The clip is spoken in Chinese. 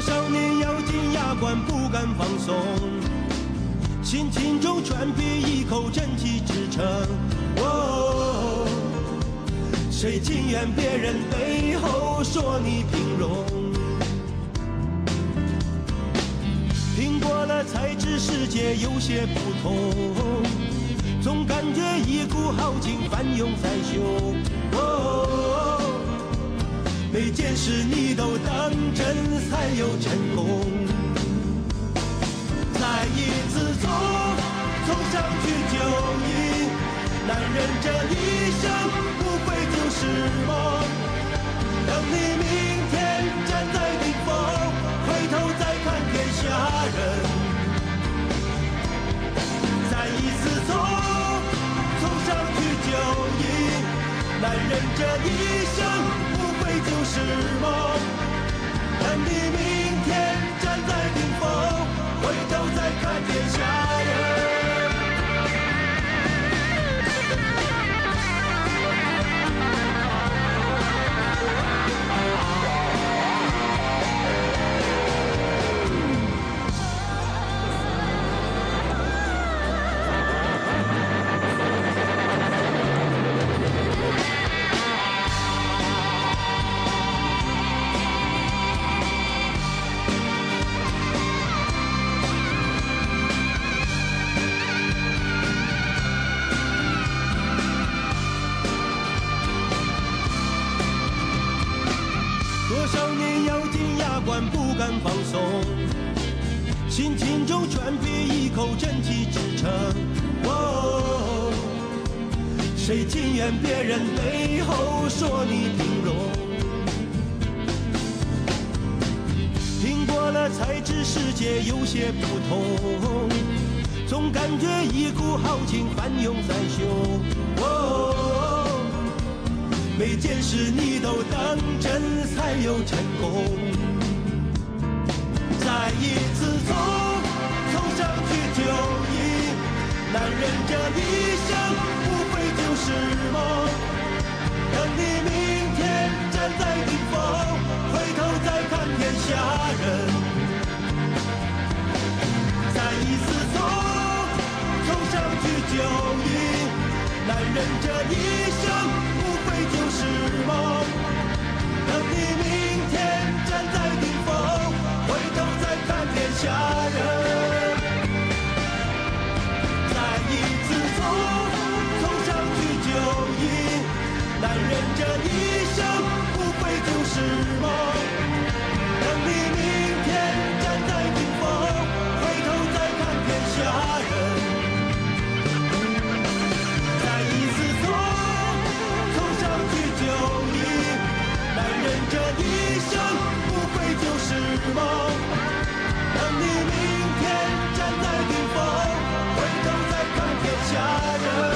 少年咬紧牙关不敢放松，心情中全凭一口真气支撑。哦，谁情愿别人背后说你平庸？听过了才知世界有些不同，总感觉一股豪情翻涌在胸。哦，每件事你都当真才有成功。再一次冲上去就赢，男人这一生无非就是梦。等你明天站在顶峰，回头再看天下人。再一次冲上去就赢，男人这一生无非就是梦。等你明天站在顶峰，回头再看天下人。多少年咬紧牙关不敢放松，心情中全凭一口真气支撑。哦，谁情愿别人背后说你平庸？听过了才知世界有些不同，总感觉一股豪情翻涌在胸。哦，每件事你都当真才有成功。再一次冲上去就赢，男人这一生无非就是梦。等你明天站在顶峰，回头再看天下人。再一次冲上去就赢，男人这一生无非就是梦。等你明天站在顶峰，回头再看天下人。再一次冲上去就赢，男人这一生无非就是梦。等你明天站在顶峰，回头再看天下人。再一次冲上去就赢，男人这一生无非就是梦。等你明天站在顶峰，回头再看天下人。